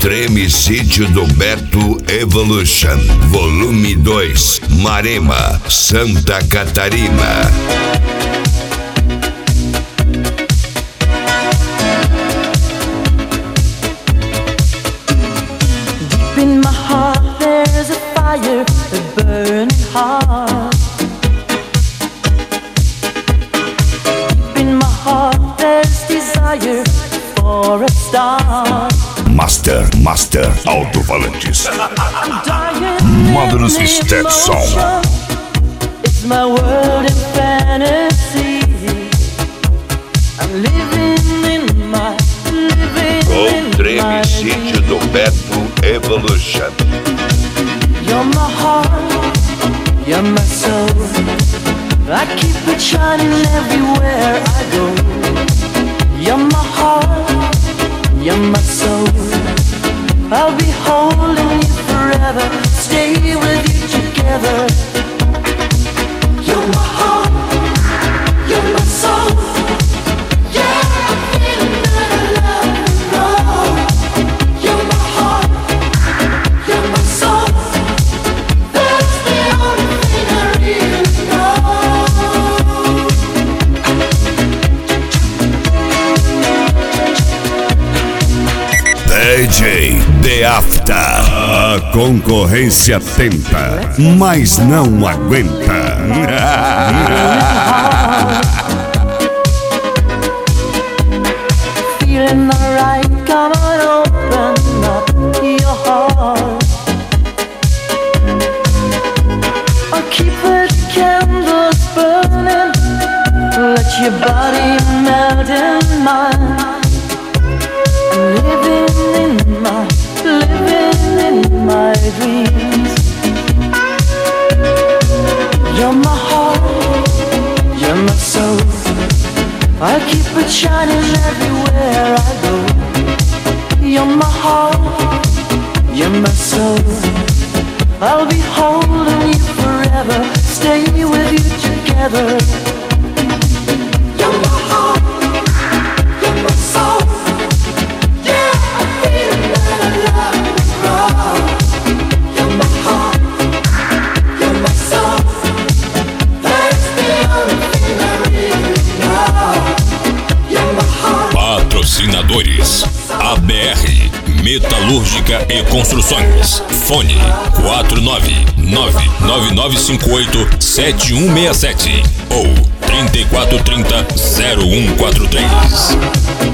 Treme Sítio do Beto Evolution, Volume 2, Marema, Santa Catarina. Deep in my heart there's a fire, a burning heart. Deep in my heart there's desire for a star. Master Alto-Falantes. Módulos Stetson. It's my world in fantasy. I'm living in my Com Treme Sítio do Beto Evolution. You're my heart, you're my soul. I keep it shining everywhere I go. You're my heart, you're my soul. I'll be holding you forever, stay with you together. You're my heart, you're my soul. Yeah, I'm feeling that I love you wrong. You're my heart, you're my soul. That's the only thing I really know. DJ The After. A concorrência tenta, mas não aguenta. Feeling alright, come on, open up your heart. I'll keep the candles burning, let your body melt in mine. Living in my dreams. You're my heart, you're my soul. I'll keep it shining everywhere I go. You're my heart, you're my soul. I'll be holding you forever, stay with you together. You're my heart, you're my soul. Patrocinadores: ABR Metalúrgica e Construções. Fone 49999587167 ou 3430-0143.